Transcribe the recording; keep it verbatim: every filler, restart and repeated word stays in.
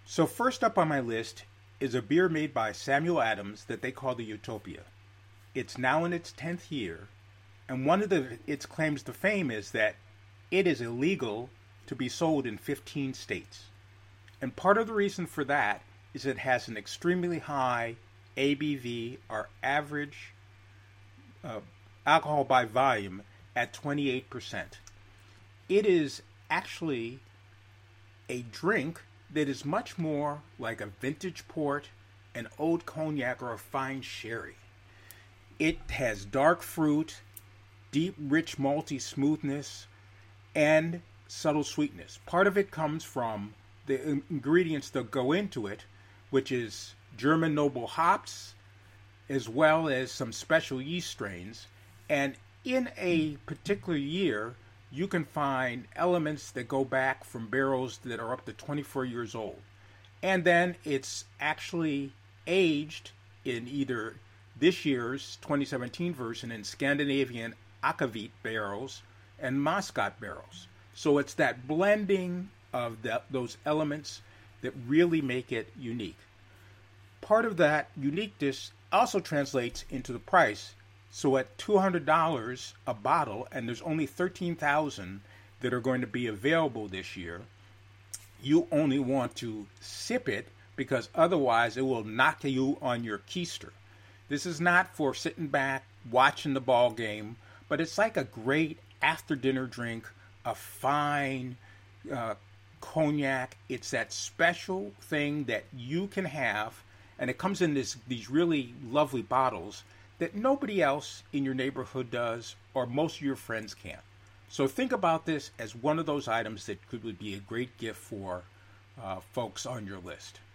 So, first up on my list is a beer made by Samuel Adams that they call the Utopia. It's now in its tenth year, and one of the, its claims to fame is that it is illegal to be sold in fifteen states. And part of the reason for that is it has an extremely high A B V, or average uh, alcohol by volume, at twenty-eight percent. It is actually a drink that is much more like a vintage port, an old cognac, or a fine sherry. It has dark fruit, deep, rich, malty smoothness, and subtle sweetness. Part of it comes from the ingredients that go into it, which is German noble hops, as well as some special yeast strains. And in a particular year, you can find elements that go back from barrels that are up to twenty-four years old. And then it's actually aged in either this year's twenty seventeen version in Scandinavian Akavit barrels and Muscat barrels. So it's that blending of the, those elements that really make it unique. Part of that uniqueness also translates into the price. So at two hundred dollars a bottle, and there's only thirteen thousand that are going to be available this year, you only want to sip it because otherwise it will knock you on your keister. This is not for sitting back, watching the ball game, but it's like a great after-dinner drink, a fine uh, cognac. It's that special thing that you can have, and it comes in this these really lovely bottles that nobody else in your neighborhood does, or most of your friends can. So think about this as one of those items that could be a great gift for uh, folks on your list.